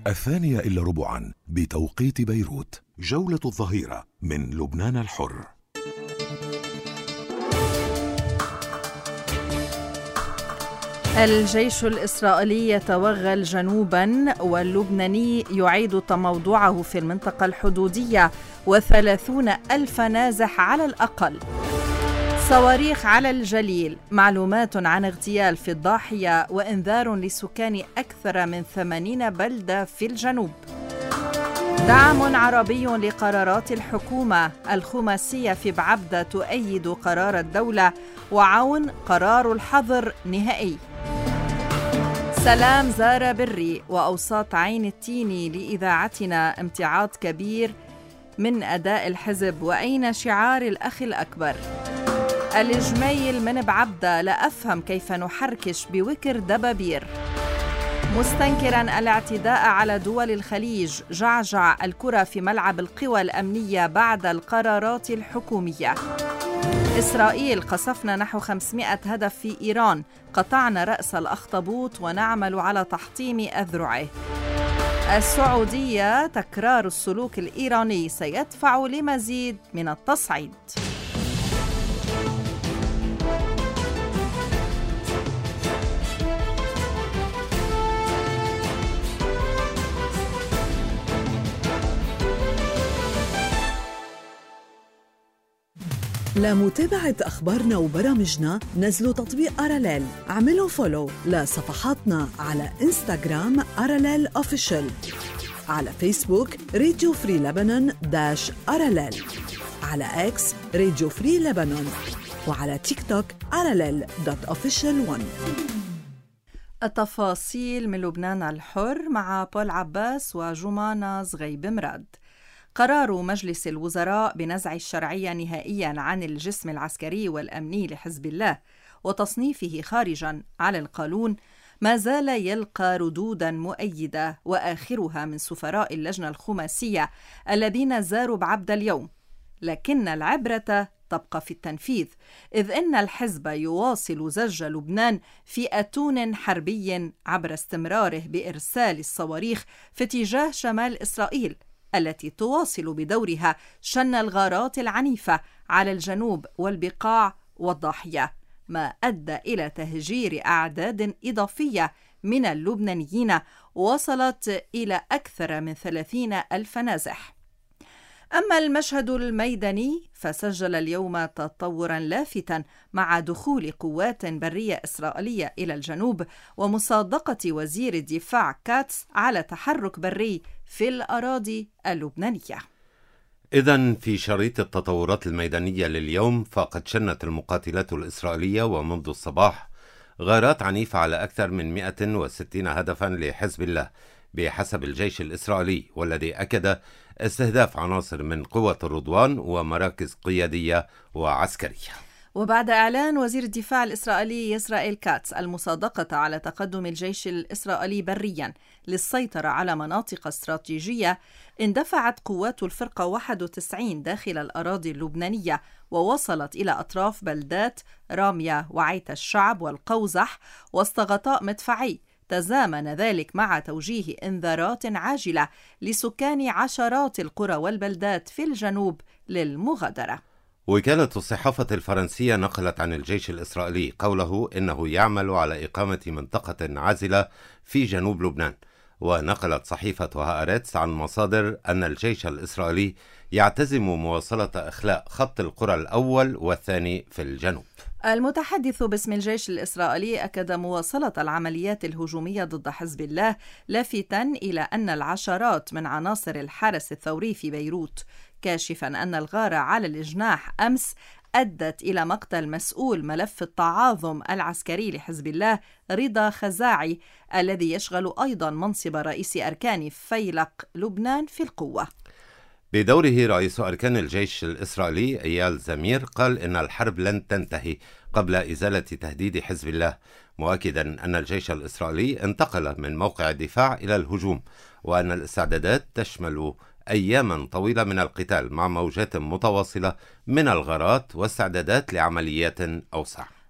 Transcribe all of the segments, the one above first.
2:15 بتوقيت بيروت. جولة الظهيرة من لبنان الحر. الجيش الإسرائيلي يتوغل جنوبا واللبناني يعيد تموضعه في المنطقة الحدودية و30,000 نازح على الأقل. صواريخ على الجليل، معلومات عن اغتيال في الضاحية وإنذار لسكان أكثر من 80 بلدة في الجنوب. دعم عربي لقرارات الحكومة، الخماسية في بعبدة تؤيد قرار الدولة وعون قرار الحظر نهائي. سلام زار بري وأوساط عين التين لإذاعتنا امتعاض كبير من أداء الحزب، وأين شعار الأخ الأكبر؟ الجميل من بعبدة، لا أفهم كيف نحركش بوكر دبابير. مستنكرا الاعتداء على دول الخليج، جعجع الكرة في ملعب القوى الأمنية بعد القرارات الحكومية. إسرائيل، قصفنا نحو 500 هدف في إيران، قطعنا رأس الأخطبوط ونعمل على تحطيم أذرعه. السعودية، تكرار السلوك الإيراني سيدفع لمزيد من التصعيد. لمتابعة أخبارنا وبرامجنا نزلوا تطبيق أراليل، اعملوا فولو لصفحاتنا على إنستغرام أراليل أوفيشل، على فيسبوك راديو فري لبنان -أراليل، على إكس راديو فري لبنان، وعلى تيك توك aralel.official1. التفاصيل من لبنان الحر مع بول عباس وجمانة زغيب مراد. قرار مجلس الوزراء بنزع الشرعية نهائياً عن الجسم العسكري والأمني لحزب الله وتصنيفه خارجاً على القانون ما زال يلقى ردوداً مؤيدة، وآخرها من سفراء اللجنة الخماسية الذين زاروا بعبدة اليوم. لكن العبرة تبقى في التنفيذ، إذ إن الحزب يواصل زج لبنان في أتون حربي عبر استمراره بإرسال الصواريخ في اتجاه شمال إسرائيل، التي تواصل بدورها شن الغارات العنيفة على الجنوب والبقاع والضاحية، ما أدى إلى تهجير أعداد إضافية من اللبنانيين وصلت إلى أكثر من 30,000 نازح. أما المشهد الميداني فسجل اليوم تطورا لافتاً مع دخول قوات برية إسرائيلية إلى الجنوب ومصادقة وزير الدفاع كاتس على تحرك بري في الأراضي اللبنانية. إذن في شريط التطورات الميدانية لليوم، فقد شنت المقاتلات الإسرائيلية ومنذ الصباح غارات عنيفة على أكثر من 160 هدفا لحزب الله بحسب الجيش الإسرائيلي، والذي أكد استهداف عناصر من قوة الرضوان ومراكز قيادية وعسكرية. وبعد إعلان وزير الدفاع الإسرائيلي إسرائيل كاتس المصادقة على تقدم الجيش الإسرائيلي برياً للسيطرة على مناطق استراتيجية، اندفعت قوات الفرقة 91 داخل الأراضي اللبنانية ووصلت إلى أطراف بلدات رامية وعيت الشعب والقوزح وسط غطاء مدفعي. تزامن ذلك مع توجيه إنذارات عاجلة لسكان عشرات القرى والبلدات في الجنوب للمغادرة. وكالة الصحافة الفرنسية نقلت عن الجيش الإسرائيلي قوله إنه يعمل على إقامة منطقة عازلة في جنوب لبنان، ونقلت صحيفة هآرتس عن مصادر أن الجيش الإسرائيلي يعتزم مواصلة إخلاء خط القرى الأول والثاني في الجنوب. المتحدث باسم الجيش الإسرائيلي أكد مواصلة العمليات الهجومية ضد حزب الله، لافتاً إلى أن العشرات من عناصر الحرس الثوري في بيروت، كاشفاً أن الغارة على الجناح أمس أدت إلى مقتل مسؤول ملف التعاظم العسكري لحزب الله رضا خزاعي، الذي يشغل أيضاً منصب رئيس أركان فيلق لبنان في القوة. بدوره رئيس أركان الجيش الإسرائيلي إيال زمير قال إن الحرب لن تنتهي قبل إزالة تهديد حزب الله، مؤكدا أن الجيش الإسرائيلي انتقل من موقع الدفاع إلى الهجوم، وأن الاستعدادات تشمل أياما طويلة من القتال مع موجات متواصلة من الغارات واستعدادات لعمليات أوسع.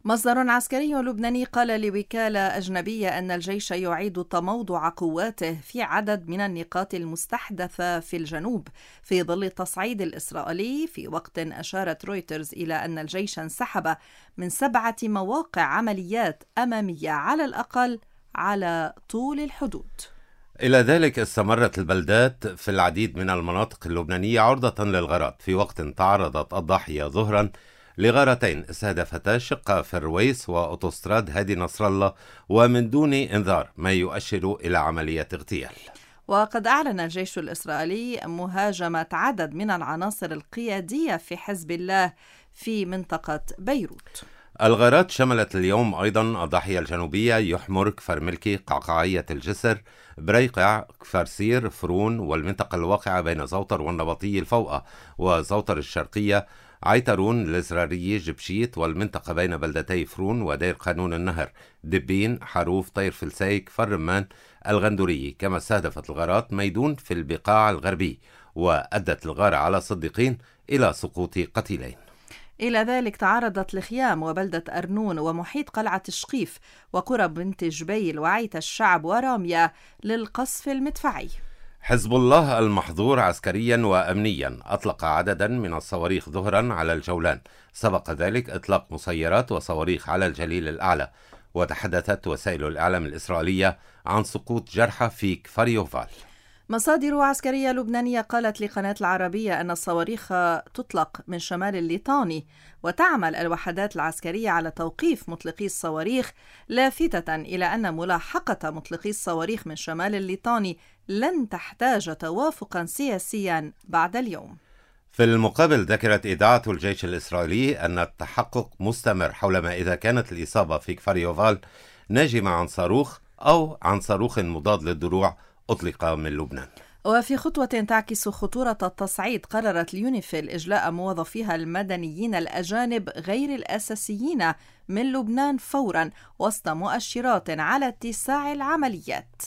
مصدر عسكري لبناني قال لوكالة أجنبية أن الجيش يعيد تموضع قواته في عدد من النقاط المستحدثة في الجنوب في ظل التصعيد الإسرائيلي، في وقت أشارت رويترز إلى أن الجيش انسحب من 7 مواقع عمليات أمامية على الأقل على طول الحدود. إلى ذلك استمرت البلدات في العديد من المناطق اللبنانية عرضة للغارات، في وقت تعرضت الضاحية ظهرا لغارتين استهدفتا شق فرويس وأوتوستراد هادي نصر الله ومن دون إنذار، ما يؤشر إلى عملية اغتيال. وقد أعلن الجيش الإسرائيلي مهاجمة عدد من العناصر القيادية في حزب الله في منطقة بيروت. الغارات شملت اليوم أيضا الضاحية الجنوبية، يحمر، كفر ملكي، قعقاعية الجسر، بريقع، كفرسير، فرون، والمنطقة الواقعة بين زوطر والنبطية الفوقة وزوطر الشرقية، عيترون، الزرارية، جبشيت، والمنطقة بين بلدتي فرون ودير قانون النهر، دبين، حروف، طير فلسي، كفر رمان، الغندورية. كما استهدفت الغارات ميدون في البقاع الغربي، وأدت الغارة على صديقين إلى سقوط قتيلين. إلى ذلك تعرضت الخيام وبلدة أرنون ومحيط قلعة الشقيف وقرى بنت جبيل وعيت الشعب ورامية للقصف المدفعي. حزب الله المحظور عسكريا وأمنيا أطلق عددا من الصواريخ ظهرا على الجولان، سبق ذلك إطلاق مسيرات وصواريخ على الجليل الأعلى. وتحدثت وسائل الإعلام الإسرائيلية عن سقوط جرحى في كفر يوفال. مصادر عسكرية لبنانية قالت لقناة العربية أن الصواريخ تطلق من شمال الليطاني، وتعمل الوحدات العسكرية على توقيف مطلقي الصواريخ، لافتة إلى أن ملاحقة مطلقي الصواريخ من شمال الليطاني لن تحتاج توافقا سياسيا بعد اليوم. في المقابل ذكرت إذاعة الجيش الإسرائيلي أن التحقق مستمر حول ما إذا كانت الإصابة في كفر يوفال ناجمة عن صاروخ أو عن صاروخ مضاد للدروع أطلق من لبنان. وفي خطوة تعكس خطورة التصعيد، قررت اليونيفيل إجلاء موظفيها المدنيين الأجانب غير الأساسيين من لبنان فورا وسط مؤشرات على اتساع العمليات.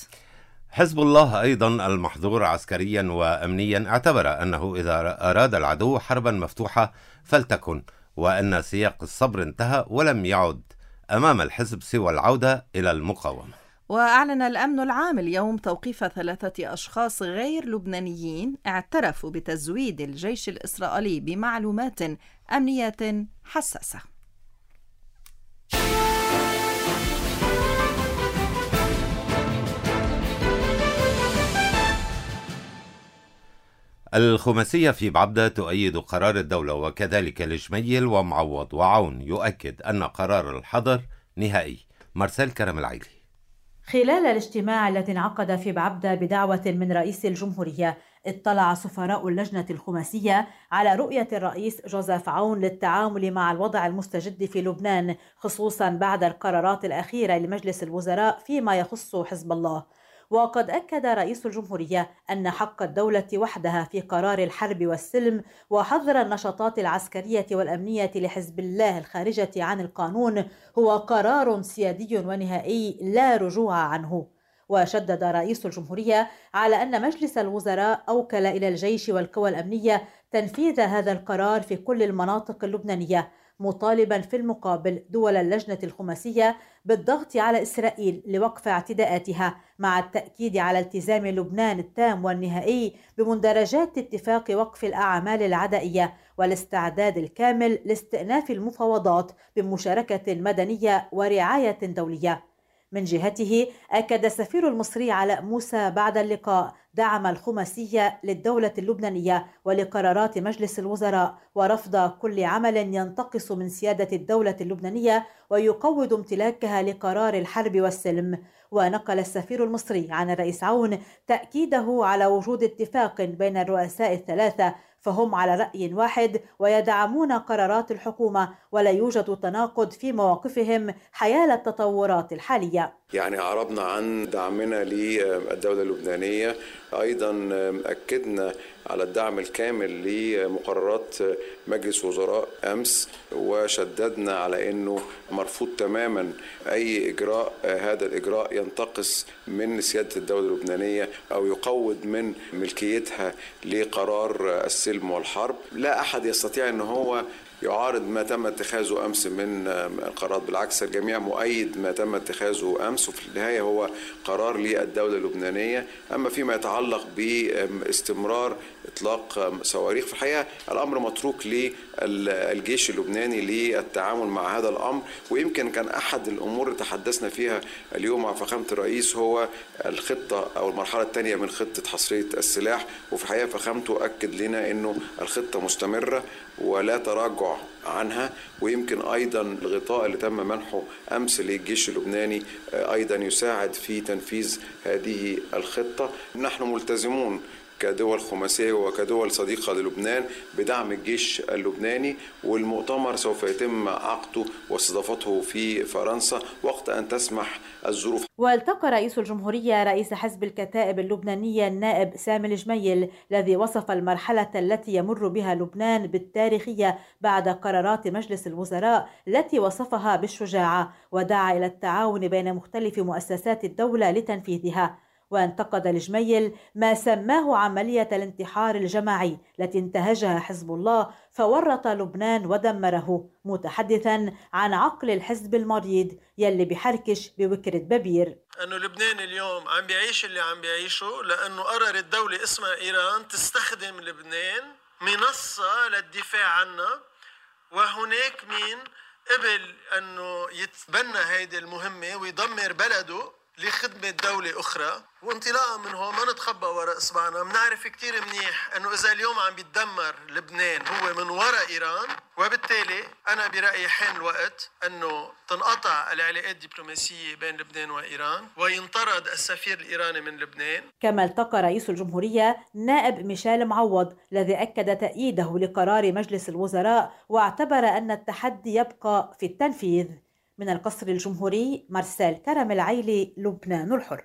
حزب الله أيضا المحظور عسكريا وأمنيا اعتبر أنه إذا أراد العدو حربا مفتوحة فلتكن، وأن سياق الصبر انتهى ولم يعد أمام الحزب سوى العودة إلى المقاومة. وأعلن الأمن العام اليوم توقيف 3 أشخاص غير لبنانيين اعترفوا بتزويد الجيش الإسرائيلي بمعلومات أمنية حساسة. الخماسية في بعبدة تؤيد قرار الدولة، وكذلك الجميل ومعوض وعون يؤكد أن قرار الحظر نهائي. مرسال كرم العيلي. خلال الاجتماع الذي انعقد في بعبدة بدعوة من رئيس الجمهورية، اطلع سفراء اللجنة الخماسية على رؤية الرئيس جوزيف عون للتعامل مع الوضع المستجد في لبنان، خصوصا بعد القرارات الأخيرة لمجلس الوزراء فيما يخص حزب الله. وقد أكد رئيس الجمهورية أن حق الدولة وحدها في قرار الحرب والسلم وحظر النشاطات العسكرية والأمنية لحزب الله الخارجة عن القانون هو قرار سيادي ونهائي لا رجوع عنه. وشدد رئيس الجمهورية على أن مجلس الوزراء أوكل إلى الجيش والقوى الأمنية تنفيذ هذا القرار في كل المناطق اللبنانية، مطالبا في المقابل دول اللجنة الخماسية بالضغط على إسرائيل لوقف اعتداءاتها، مع التأكيد على التزام لبنان التام والنهائي بمندرجات اتفاق وقف الأعمال العدائية والاستعداد الكامل لاستئناف المفاوضات بمشاركة مدنية ورعاية دولية. من جهته أكد السفير المصري علاء موسى بعد اللقاء دعم الخماسية للدولة اللبنانية ولقرارات مجلس الوزراء، ورفض كل عمل ينتقص من سيادة الدولة اللبنانية ويقوض امتلاكها لقرار الحرب والسلم. ونقل السفير المصري عن الرئيس عون تأكيده على وجود اتفاق بين الرؤساء الثلاثة، فهم على رأي واحد ويدعمون قرارات الحكومة ولا يوجد تناقض في مواقفهم حيال التطورات الحالية. يعني أعربنا عن دعمنا للدولة اللبنانية، أيضا أكدنا على الدعم الكامل لمقررات مجلس وزراء أمس، وشددنا على أنه مرفوض تماما أي إجراء هذا الإجراء ينتقص من سيادة الدولة اللبنانية أو يقوض من ملكيتها لقرار السلم والحرب. لا أحد يستطيع أن هو يعارض ما تم اتخاذه أمس من القرارات. بالعكس الجميع مؤيد ما تم اتخاذه أمس، وفي النهاية هو قرار للدولة اللبنانية. أما فيما يتعلق باستمرار إطلاق صواريخ، في الحقيقة الأمر متروك للجيش اللبناني للتعامل مع هذا الأمر. ويمكن كان أحد الأمور اللي تحدثنا فيها اليوم مع فخامة الرئيس هو الخطة أو المرحلة الثانية من خطة حصرية السلاح، وفي الحقيقة فخامته أكد لنا أنه الخطة مستمرة ولا تراجع عنها. ويمكن أيضا الغطاء اللي تم منحه أمس للجيش اللبناني أيضا يساعد في تنفيذ هذه الخطة. نحن ملتزمون كدول خماسية وكدول صديقة للبنان بدعم الجيش اللبناني، والمؤتمر سوف يتم عقده واستضافته في فرنسا وقت أن تسمح الظروف. والتقى رئيس الجمهورية رئيس حزب الكتائب اللبنانية النائب سامي الجميل، الذي وصف المرحلة التي يمر بها لبنان بالتاريخية بعد قرارات مجلس الوزراء التي وصفها بالشجاعة، ودعا إلى التعاون بين مختلف مؤسسات الدولة لتنفيذها. وانتقد الجميل ما سماه عملية الانتحار الجماعي التي انتهجها حزب الله فورط لبنان ودمره، متحدثا عن عقل الحزب المريض يلي بحركش بوكرة ببير. أنه لبنان اليوم عم بيعيش اللي عم بيعيشه لأنه قررت دولة اسمها إيران تستخدم لبنان منصة للدفاع عنها، وهناك مين قبل أنه يتبنى هيدي المهمة ويدمر بلده لخدمة دولة أخرى. وانطلاقا من هون ما نتخبى وراء إصبعنا، بنعرف كتير منيح أنه إذا اليوم عم بيتدمر لبنان هو من وراء إيران، وبالتالي أنا برأيي حان الوقت أنه تنقطع العلاقات الدبلوماسية بين لبنان وإيران وينطرد السفير الإيراني من لبنان. كما التقى رئيس الجمهورية نائب ميشيل معوض الذي أكد تأييده لقرار مجلس الوزراء، واعتبر أن التحدي يبقى في التنفيذ. من القصر الجمهوري مرسال كرم العيلي، لبنان الحر.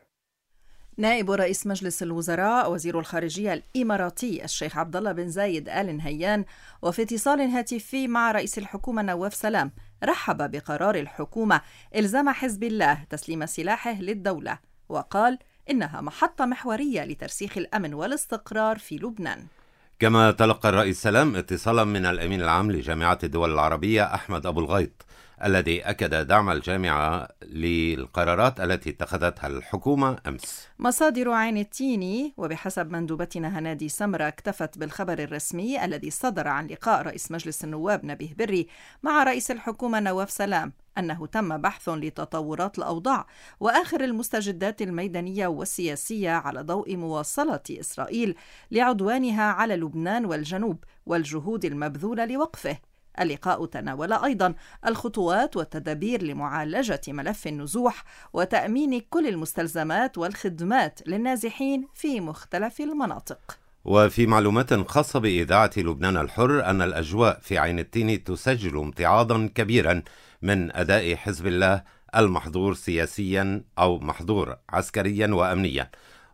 نائب رئيس مجلس الوزراء وزير الخارجية الإماراتي الشيخ عبد الله بن زايد آل نهيان، وفي اتصال هاتفي مع رئيس الحكومة نواف سلام، رحب بقرار الحكومة إلزام حزب الله تسليم سلاحه للدولة، وقال إنها محطة محورية لترسيخ الأمن والاستقرار في لبنان. كما تلقى الرئيس سلام اتصالا من الأمين العام لجامعة الدول العربية أحمد أبو الغيط، الذي أكد دعم الجامعة للقرارات التي اتخذتها الحكومة أمس. مصادر عين التيني وبحسب مندوبتنا هنادي سمرة اكتفت بالخبر الرسمي الذي صدر عن لقاء رئيس مجلس النواب نبيه بري مع رئيس الحكومة نواف سلام أنه تم بحث لتطورات الأوضاع وآخر المستجدات الميدانية والسياسية على ضوء مواصلة إسرائيل لعدوانها على لبنان والجنوب والجهود المبذولة لوقفه. اللقاء تناول أيضا الخطوات والتدابير لمعالجة ملف النزوح وتأمين كل المستلزمات والخدمات للنازحين في مختلف المناطق. وفي معلومات خاصة بإذاعة لبنان الحر أن الأجواء في عين التين تسجل امتعاضا كبيرا من أداء حزب الله المحظور سياسيا أو محظور عسكريا وأمنيا،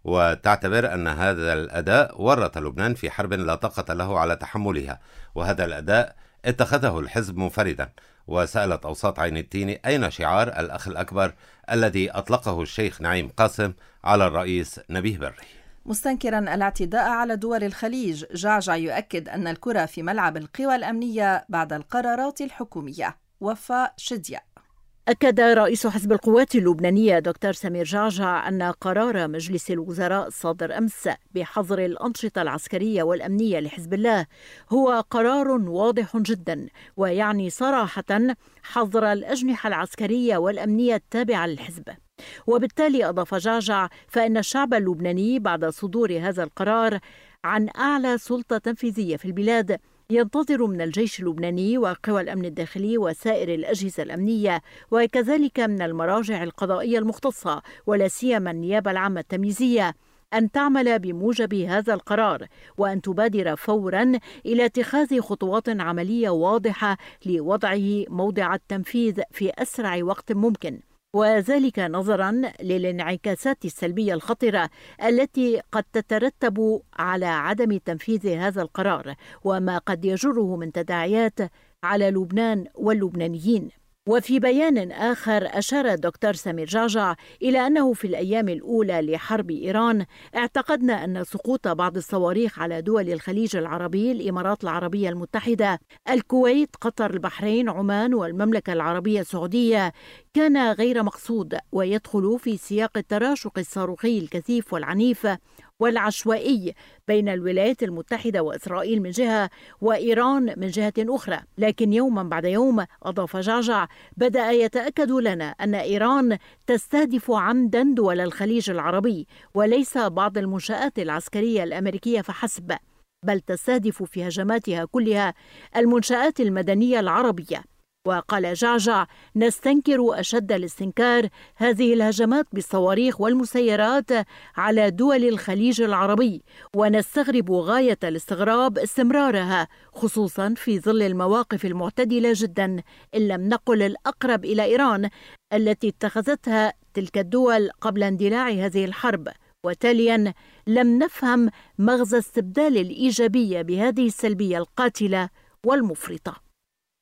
وتعتبر أن هذا الأداء ورط لبنان في حرب لا طاقة له على تحملها، وهذا الأداء اتخذه الحزب منفردا. وسألت أوساط عين التين أين شعار الأخ الأكبر الذي أطلقه الشيخ نعيم قاسم على الرئيس نبيه بري. مستنكرا الاعتداء على دول الخليج، جعجع يؤكد أن الكرة في ملعب القوى الأمنية بعد القرارات الحكومية. وفاء شدية. أكد رئيس حزب القوات اللبنانية دكتور سمير جعجع أن قرار مجلس الوزراء الصادر أمس بحظر الأنشطة العسكرية والأمنية لحزب الله هو قرار واضح جدا، ويعني صراحة حظر الأجنحة العسكرية والأمنية التابعة للحزب. وبالتالي أضاف جعجع فإن الشعب اللبناني بعد صدور هذا القرار عن أعلى سلطة تنفيذية في البلاد ينتظر من الجيش اللبناني وقوى الأمن الداخلي وسائر الأجهزة الأمنية وكذلك من المراجع القضائية المختصة ولا سيما النيابة العامة التمييزية أن تعمل بموجب هذا القرار، وأن تبادر فورا إلى اتخاذ خطوات عملية واضحة لوضعه موضع التنفيذ في أسرع وقت ممكن، وذلك نظرا للانعكاسات السلبية الخطرة التي قد تترتب على عدم تنفيذ هذا القرار وما قد يجره من تداعيات على لبنان واللبنانيين. وفي بيان آخر أشار الدكتور سمير جعجع إلى أنه في الأيام الأولى لحرب إيران اعتقدنا أن سقوط بعض الصواريخ على دول الخليج العربي، الإمارات العربية المتحدة، الكويت، قطر، البحرين، عمان والمملكة العربية السعودية كان غير مقصود، ويدخل في سياق التراشق الصاروخي الكثيف والعنيف والعشوائي بين الولايات المتحدة وإسرائيل من جهة وإيران من جهة أخرى. لكن يوما بعد يوم، أضاف جعجع، بدأ يتأكد لنا أن إيران تستهدف عمدا دول الخليج العربي، وليس بعض المنشآت العسكرية الأمريكية فحسب، بل تستهدف في هجماتها كلها المنشآت المدنية العربية. وقال جعجع: نستنكر أشد الاستنكار هذه الهجمات بالصواريخ والمسيرات على دول الخليج العربي، ونستغرب غاية الاستغراب استمرارها، خصوصا في ظل المواقف المعتدلة جدا، إن لم نقل الأقرب إلى إيران، التي اتخذتها تلك الدول قبل اندلاع هذه الحرب. وتاليا لم نفهم مغزى استبدال الإيجابية بهذه السلبية القاتلة والمفرطة.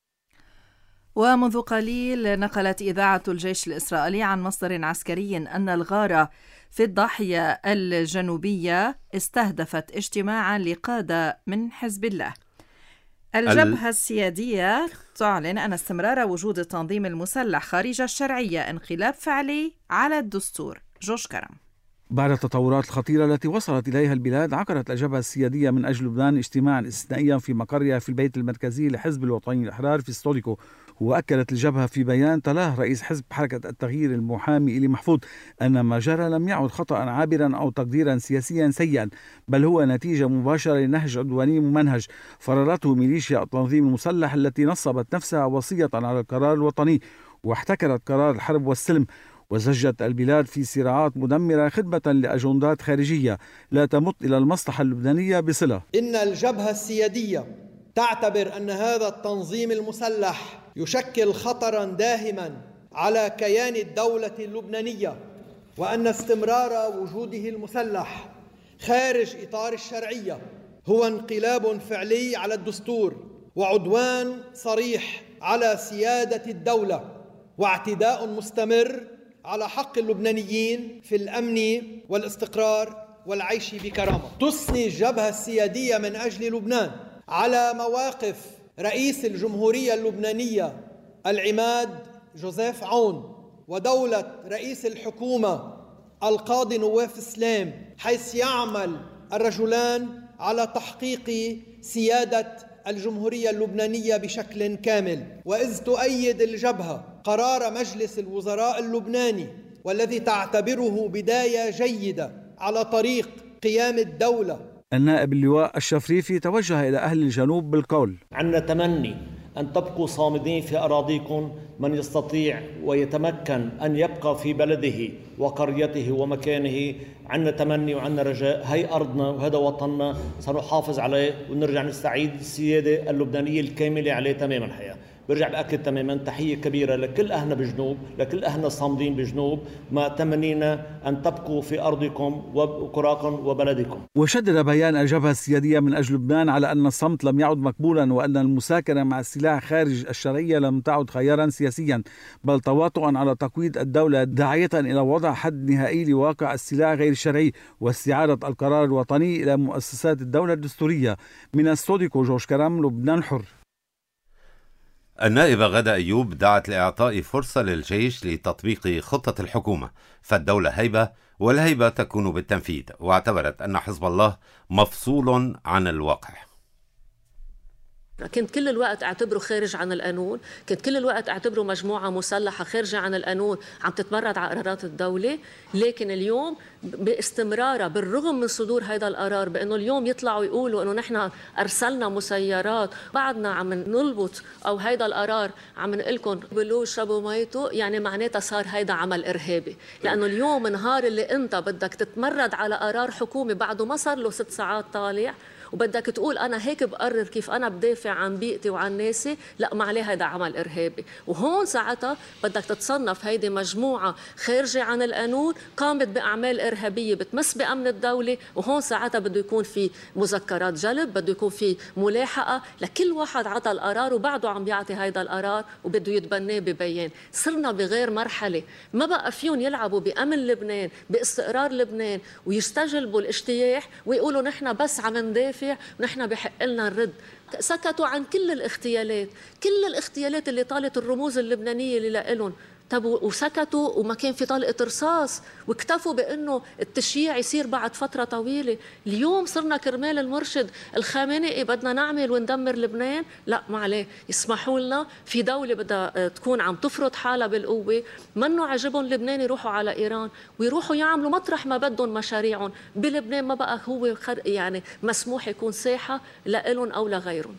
ومنذ قليل نقلت إذاعة الجيش الإسرائيلي عن مصدر عسكري أن الغارة في الضاحية الجنوبية استهدفت اجتماعا لقادة من حزب الله. الجبهة السيادية تعلن أن استمرار وجود التنظيم المسلح خارج الشرعية انقلاب فعلي على الدستور. جوش كرم. بعد التطورات الخطيرة التي وصلت إليها البلاد، عقدت الجبهة السيادية من أجل لبنان اجتماعا استثنائيا في مقرها في البيت المركزي لحزب الوطني الأحرار في ستوديكو. وأكدت الجبهة في بيان تلاه رئيس حزب حركة التغيير المحامي إلي محفوظ أن ما جرى لم يعد خطأ عابرا أو تقديرا سياسيا سيئا، بل هو نتيجة مباشرة لنهج عدواني ممنهج فرضته ميليشيا التنظيم المسلح التي نصبت نفسها وصية على القرار الوطني، واحتكرت قرار الحرب والسلم، وزجت البلاد في صراعات مدمرة خدمة لأجندات خارجية لا تمت إلى المصلحة اللبنانية بصلة. إن الجبهة السيادية تعتبر أن هذا التنظيم المسلح يشكل خطرا داهما على كيان الدولة اللبنانية، وأن استمرار وجوده المسلح خارج إطار الشرعية هو انقلاب فعلي على الدستور وعدوان صريح على سيادة الدولة واعتداء مستمر على حق اللبنانيين في الأمن والاستقرار والعيش بكرامة. تثني الجبهة السيادية من أجل لبنان على مواقف رئيس الجمهورية اللبنانية العماد جوزيف عون ودولة رئيس الحكومة القاضي نواف سلام، حيث يعمل الرجلان على تحقيق سيادة الجمهورية اللبنانية بشكل كامل. وإذ تؤيد الجبهة قرار مجلس الوزراء اللبناني والذي تعتبره بداية جيدة على طريق قيام الدولة. النائب اللواء الشفريفي توجه إلى أهل الجنوب بالقول: عندنا تمني أن تبقوا صامدين في أراضيكم، من يستطيع ويتمكن أن يبقى في بلده وقريته ومكانه. عندنا تمني وعندنا رجاء، هي أرضنا وهذا وطننا، سنحافظ عليه ونرجع نستعيد السيادة اللبنانية الكاملة عليه تماما. الحقيقة برجع بأكد تماما تحية كبيرة لكل أهلنا بجنوب، لكل أهلنا الصامدين بجنوب، ما تمنينا أن تبقوا في أرضكم وقراكم وبلدكم. وشدد بيان الجبهة السيادية من أجل لبنان على أن الصمت لم يعد مقبولا، وأن المساكنة مع السلاح خارج الشرعية لم تعد خيارا سياسيا، بل تواطؤا على تقويض الدولة، داعية إلى وضع حد نهائي لواقع السلاح غير الشرعي واستعادة القرار الوطني إلى مؤسسات الدولة الدستورية. من ستوديكو، جوش كرم، لبنان حر. النائبة غادة أيوب دعت لإعطاء فرصة للجيش لتطبيق خطة الحكومة، فالدولة هيبة والهيبة تكون بالتنفيذ، واعتبرت أن حزب الله مفصول عن الواقع. كنت كل الوقت اعتبره خارج عن القانون، كنت كل الوقت اعتبره مجموعة مسلحة خارجة عن القانون عم تتمرد على قرارات الدولة. لكن اليوم باستمرارها بالرغم من صدور هذا القرار، بأنه اليوم يطلعوا يقولوا أنه نحن أرسلنا مسيرات، بعدنا عم نلبط أو هذا القرار عم نقلكم بلو شربوا ميته، يعني معناتها صار هذا عمل إرهابي. لأنه اليوم نهار اللي أنت بدك تتمرد على قرار حكومي بعده ما صار له 6 ساعات طالع، وبدك تقول أنا هيك بقرر كيف أنا بدافع عن بيئتي وعن ناسي، لا ما عليه هذا عمل إرهابي. وهون ساعتها بدك تتصنف هيدي مجموعة خارجة عن القانون قامت بأعمال إرهابية بتمس بأمن الدولة، وهون ساعتها بده يكون في مذكرات جلب، بده يكون في ملاحقة لكل واحد عطى القرار وبعده عم بيعطي هيدا القرار وبده يتبناه ببيان. صرنا بغير مرحلة، ما بقى فيهم يلعبوا بأمن لبنان باستقرار لبنان ويستجلبوا الاجتياح ويقولوا نحن بس عم ندافع ونحن بحق لنا الرد. سكتوا عن كل الاغتيالات اللي طالت الرموز اللبنانية اللي لإلهم، طب وسكتوا وما كان في طلقة رصاص واكتفوا بأنه التشييع يصير بعد فترة طويلة. اليوم صرنا كرمال المرشد الخامنئي بدنا نعمل وندمر لبنان، لا ما عليه، يسمحوا لنا في دولة بدها تكون عم تفرض حالها بالقوة، منه عجبهم لبنان يروحوا على إيران ويروحوا يعملوا مطرح ما بدهم مشاريعهم بلبنان. ما بقى هو يعني مسموح يكون ساحة لإلهم أو لغيرهم.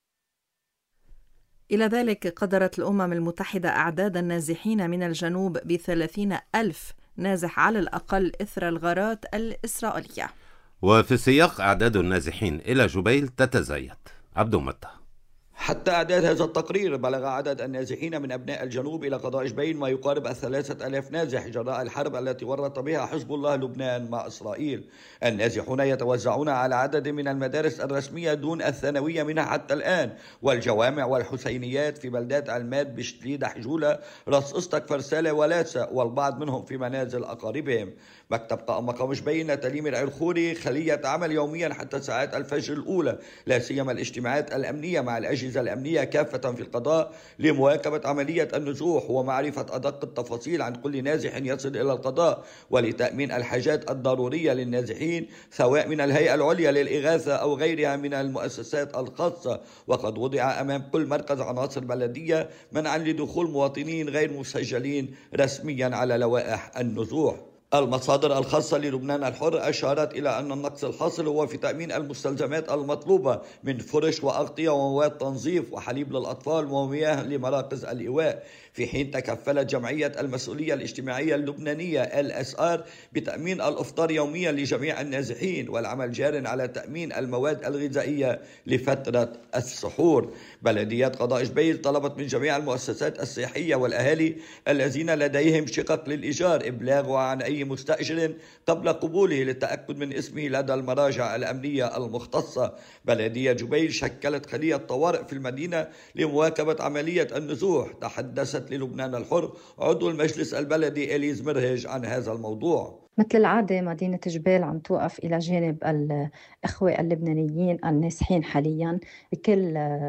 إلى ذلك قدرت الأمم المتحدة أعداد النازحين من الجنوب ب30,000 نازح على الأقل إثر الغارات الإسرائيلية. وفي السياق أعداد النازحين إلى جبيل تتزايد. عبد متى. حتى أعداد هذا التقرير بلغ عدد النازحين من أبناء الجنوب إلى قضاء جبيل ما يقارب 3,000 نازح جراء الحرب التي ورط بها حزب الله لبنان مع إسرائيل. النازحون يتوزعون على عدد من المدارس الرسمية دون الثانوية منها حتى الآن، والجوامع والحسينيات في بلدات علماد، بشتليدة، حجولة، راس أسطك، فرسالة، ولاسة، والبعض منهم في منازل أقاربهم. مكتب قائم مقام جبيل تليم العرخوري خلية عمل يوميا حتى ساعات الفجر الأولى، لا سيما الاجتماعات الأمنية مع الأجهزة الأمنية كافة في القضاء لمواكبة عملية النزوح ومعرفة أدق التفاصيل عن كل نازح يصل إلى القضاء، ولتأمين الحاجات الضرورية للنازحين سواء من الهيئة العليا للإغاثة أو غيرها من المؤسسات الخاصة. وقد وضع أمام كل مركز عناصر بلدية منعا لدخول مواطنين غير مسجلين رسميا على لوائح النزوح. المصادر الخاصة للبنان الحر أشارت إلى أن النقص الحاصل هو في تأمين المستلزمات المطلوبة من فرش وأغطية ومواد تنظيف وحليب للأطفال ومياه لمراكز الإيواء، في حين تكفلت جمعية المسؤولية الاجتماعية اللبنانية LSR بتأمين الإفطار يوميا لجميع النازحين، والعمل جار على تأمين المواد الغذائية لفترة السحور. بلدية قضاء جبيل طلبت من جميع المؤسسات الصحية والأهالي الذين لديهم شقق للإيجار إبلاغها عن أي مستأجر قبل قبوله للتأكد من اسمه لدى المراجع الأمنية المختصة. بلدية جبيل شكلت خلية طوارئ في المدينة لمواكبة عملية النزوح. تحدثت للبنان الحر عضو المجلس البلدي إليز مرهج عن هذا الموضوع. مثل العادة مدينة جبيل عم توقف إلى جانب الإخوة اللبنانيين النازحين حاليا بكل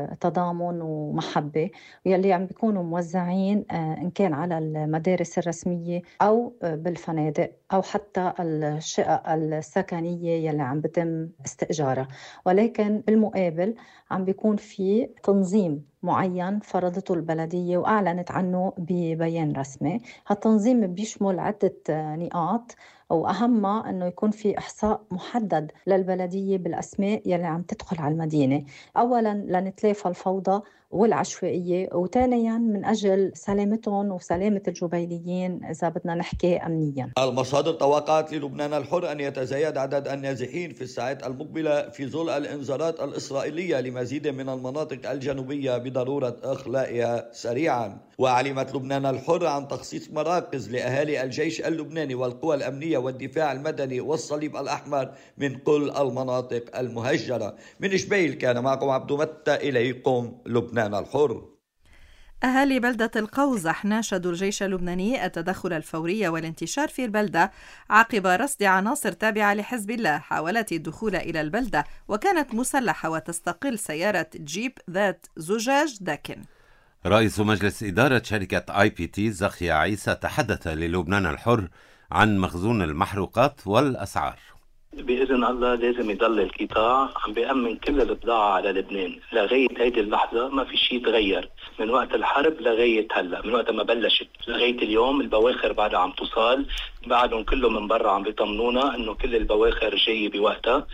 تضامن ومحبة، واللي عم بيكونوا موزعين إن كان على المدارس الرسمية أو بالفنادق أو حتى الشقق السكنية يلي عم بتم استئجارها. ولكن بالمقابل عم بيكون في تنظيم معين فرضته البلدية وأعلنت عنه ببيان رسمي. هالتنظيم بيشمل عدة نقاط، وأهمها أنه يكون في إحصاء محدد للبلدية بالأسماء يلي عم تدخل على المدينة، أولاً لنتلافى الفوضى والعشوائية، وثانياً من أجل سلامتهم وسلامة الجبيليين إذا بدنا نحكي أمنياً. المصادر توقعت للبنان الحر أن يتزايد عدد النازحين في الساعات المقبلة في ظل الإنذارات الإسرائيلية لمزيد من المناطق الجنوبية بضرورة إخلائها سريعاً. وعلمت لبنان الحر عن تخصيص مراكز لأهالي الجيش اللبناني والقوى الأمنية والدفاع المدني والصليب الأحمر من كل المناطق المهجرة. من جبيل كان معكم عبد متى، إليكم لبنان الحر. أهالي بلدة القوزح ناشدوا الجيش اللبناني التدخل الفوري والانتشار في البلدة عقب رصد عناصر تابعة لحزب الله حاولت الدخول إلى البلدة وكانت مسلحة وتستقل سيارة جيب ذات زجاج داكن. رئيس مجلس إدارة شركة IPT زخيا عيسى تحدث للبنان الحر عن مخزون المحروقات والأسعار. بإذن الله لازم يضل القطاع عم بيأمن كل البضاعة على لبنان لغاية هيدي اللحظة. ما في شيء تغير من وقت الحرب لغاية هلا، من وقت ما بلشت لغاية اليوم. البواخر بعدها عم توصل، بعدهم كله من برا عم بيطمنونا انه كل البواخر جاية بوقتها.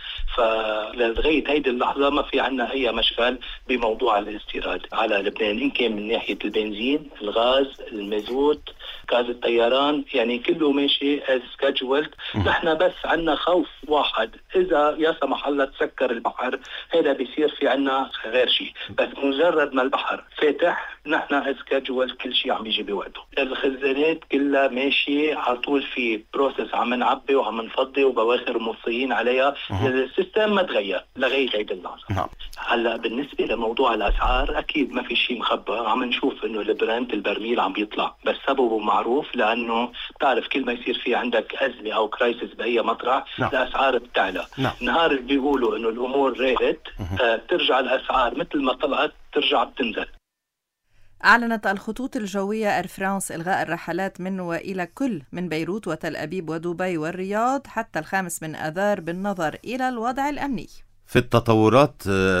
فلغاية هيدي اللحظة ما في عنا اي مشكل بموضوع الاستيراد على لبنان، ان كان من ناحية البنزين، الغاز، المازوت، غاز الطيران، يعني كله ماشي as scheduled. نحن بس عنا خوف واحد، إذا يا سمح الله تسكر البحر هذا بيصير في عنا غير شيء، بس مجرد ما البحر فاتح نحن as scheduled كل شيء عم يجي بوقته. الخزانات كلها ماشي على طول، في بروسس عم نعبي وعم نفضي وبواخر موصيين عليها. السيستم ما تغير لغاية هيدي اللحظة. هلا بالنسبة لموضوع الأسعار أكيد ما في شيء مخبى، عم نشوف إنه البرنت البرميل عم بيطلع، بس سببه معروف، لأنه تعرف كل ما يصير في عندك أزمة أو كرايسيس بأي مطرح الأسعار بتعلى. نهار اللي بيقولوا إنه الأمور راقت ترجع الأسعار مثل ما طلعت ترجع بتنزل. أعلنت الخطوط الجوية إير فرانس إلغاء الرحلات من وإلى كل من بيروت وتل أبيب ودبي والرياض حتى 5 آذار بالنظر إلى الوضع الأمني. في التطورات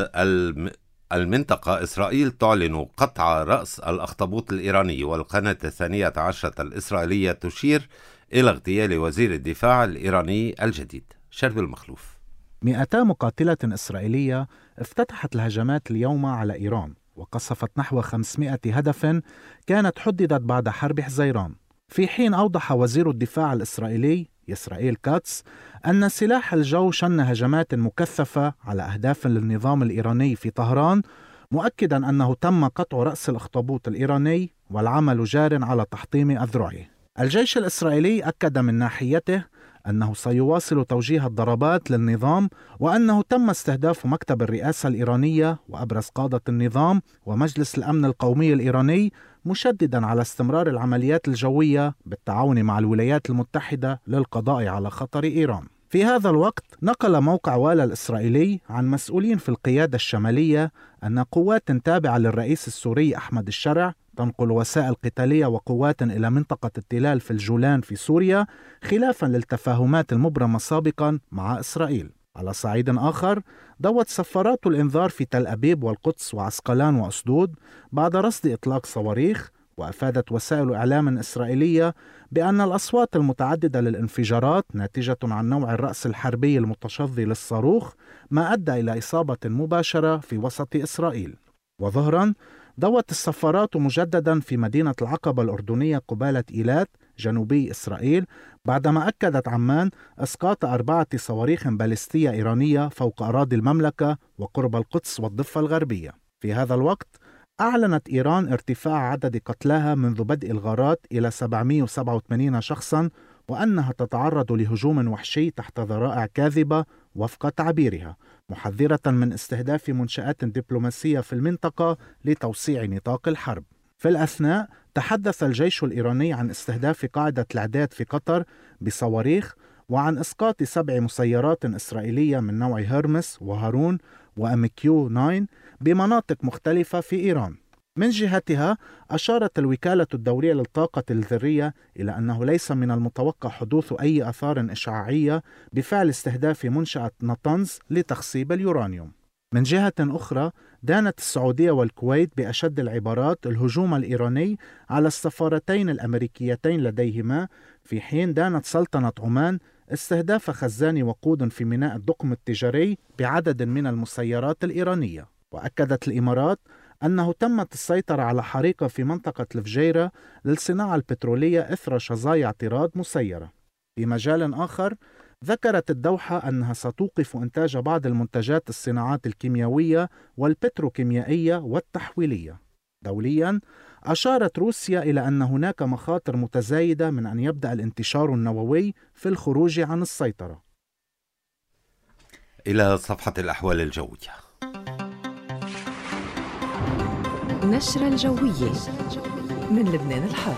المنطقة، إسرائيل تعلن قطع رأس الأخطبوط الإيراني، والقناة 12 الإسرائيلية تشير إلى اغتيال وزير الدفاع الإيراني الجديد. شرب المخلوف. 200 مقاتلة إسرائيلية افتتحت الهجمات اليوم على إيران، وقصفت نحو 500 هدف كانت حددت بعد حرب حزيران، في حين أوضح وزير الدفاع الإسرائيلي إسرائيل كاتس أن سلاح الجو شن هجمات مكثفة على أهداف للنظام الإيراني في طهران، مؤكدا أنه تم قطع رأس الأخطبوط الإيراني والعمل جار على تحطيم أذرعه. الجيش الإسرائيلي أكد من ناحيته أنه سيواصل توجيه الضربات للنظام، وأنه تم استهداف مكتب الرئاسة الإيرانية وأبرز قادة النظام ومجلس الأمن القومي الإيراني، مشددا على استمرار العمليات الجوية بالتعاون مع الولايات المتحدة للقضاء على خطر إيران. في هذا الوقت نقل موقع والا الإسرائيلي عن مسؤولين في القيادة الشمالية أن قوات تابعة للرئيس السوري أحمد الشرع تنقل وسائل قتالية وقوات إلى منطقة التلال في الجولان في سوريا، خلافا للتفاهمات المبرمة سابقا مع إسرائيل. على صعيد آخر، ضوت صفارات الإنذار في تل أبيب والقدس وعسقلان وأسدود بعد رصد إطلاق صواريخ، وأفادت وسائل إعلام إسرائيلية بأن الأصوات المتعددة للانفجارات ناتجة عن نوع الرأس الحربي المتشظي للصاروخ، ما أدى إلى إصابة مباشرة في وسط إسرائيل. وظهرا ضوت الصفارات مجددا في مدينة العقبة الأردنية قبالة إيلات جنوبي إسرائيل، بعدما أكدت عمان إسقاط 4 صواريخ باليستية إيرانية فوق أراضي المملكة وقرب القدس والضفة الغربية. في هذا الوقت أعلنت إيران ارتفاع عدد قتلاها منذ بدء الغارات إلى 787 شخصا، وأنها تتعرض لهجوم وحشي تحت ذرائع كاذبة وفق تعبيرها، محذرة من استهداف منشآت دبلوماسية في المنطقة لتوسيع نطاق الحرب. في الأثناء تحدث الجيش الإيراني عن استهداف قاعدة العداد في قطر بصواريخ، وعن إسقاط 7 مسيرات إسرائيلية من نوع هيرمس وهارون وأمكيو 9 بمناطق مختلفة في إيران. من جهتها أشارت الوكالة الدولية للطاقة الذرية إلى أنه ليس من المتوقع حدوث أي آثار إشعاعية بفعل استهداف منشأة نطنز لتخصيب اليورانيوم. من جهة أخرى، دانت السعودية والكويت بأشد العبارات الهجوم الإيراني على السفارتين الأمريكيتين لديهما، في حين دانت سلطنة عمان استهداف خزان وقود في ميناء الدقم التجاري بعدد من المسيرات الإيرانية. وأكدت الإمارات أنه تمت السيطرة على حريقة في منطقة الفجيرة للصناعة البترولية إثر شظايا اعتراض مسيرة. في مجال آخر، ذكرت الدوحة أنها ستوقف إنتاج بعض المنتجات الصناعات الكيميائية والبتروكيميائية والتحويلية. دولياً، أشارت روسيا إلى أن هناك مخاطر متزايدة من أن يبدأ الانتشار النووي في الخروج عن السيطرة. إلى صفحة الأحوال الجوية. نشرة الجوية من لبنان الحر.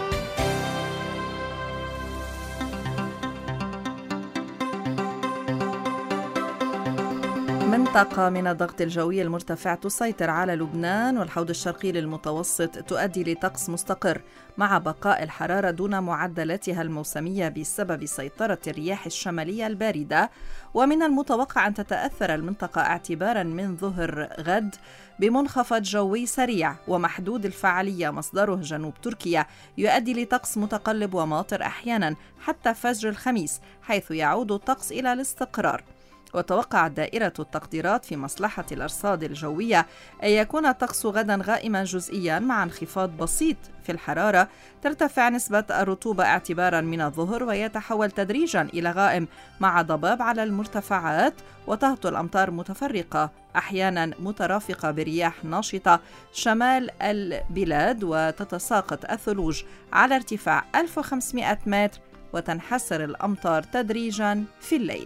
منطقة من الضغط الجوي المرتفع تسيطر على لبنان والحوض الشرقي للمتوسط، تؤدي لطقس مستقر مع بقاء الحرارة دون معدلاتها الموسمية بسبب سيطرة الرياح الشمالية الباردة. ومن المتوقع أن تتأثر المنطقة اعتبارا من ظهر غد بمنخفض جوي سريع ومحدود الفعالية مصدره جنوب تركيا، يؤدي لطقس متقلب وماطر أحيانا حتى فجر الخميس، حيث يعود الطقس إلى الاستقرار. وتوقعت دائرة التقديرات في مصلحة الأرصاد الجوية أن يكون الطقس غدا غائما جزئيا مع انخفاض بسيط في الحرارة، ترتفع نسبة الرطوبة اعتبارا من الظهر ويتحول تدريجا إلى غائم مع ضباب على المرتفعات، وتهطل الأمطار متفرقة أحيانا مترافقة برياح ناشطة شمال البلاد، وتتساقط الثلوج على ارتفاع 1500 متر، وتنحسر الأمطار تدريجا في الليل.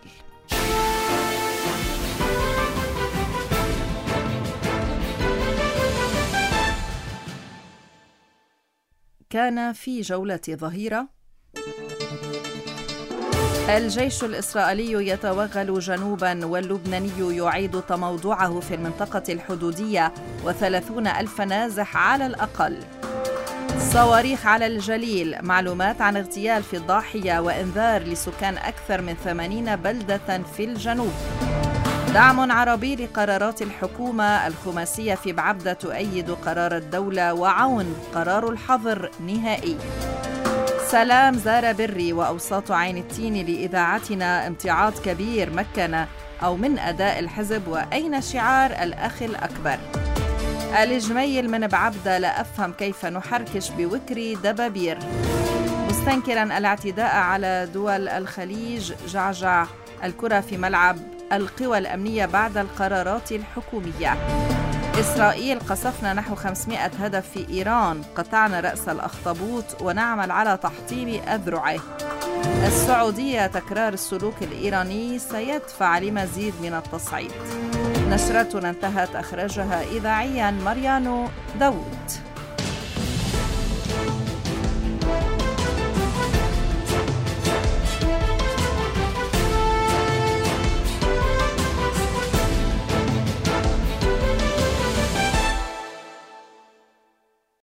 كان في جولة ظهيرة الجيش الإسرائيلي يتوغل جنوبا واللبناني يعيد تموضعه في المنطقة الحدودية، و30,000 نازح على الأقل. صواريخ على الجليل، معلومات عن اغتيال في الضاحية وإنذار لسكان أكثر من 80 بلدة في الجنوب. دعم عربي لقرارات الحكومة الخماسية في بعبدة تؤيد قرار الدولة، وعون قرار الحظر نهائي. سلام زار بري وأوساط عين التين لإذاعتنا امتعاض كبير مكن أو من أداء الحزب، وأين شعار الأخ الأكبر. الجميل من بعبدة، لا أفهم كيف نحركش بوكري دبابير. مستنكرا الاعتداء على دول الخليج، جعجع الكرة في ملعب القوى الأمنية بعد القرارات الحكومية. إسرائيل، قصفنا نحو 500 هدف في إيران، قطعنا رأس الأخطبوط ونعمل على تحطيم أذرعه. السعودية، تكرار السلوك الإيراني سيدفع لمزيد من التصعيد. نشرتنا انتهت، أخرجها إذاعيا مريانو داود.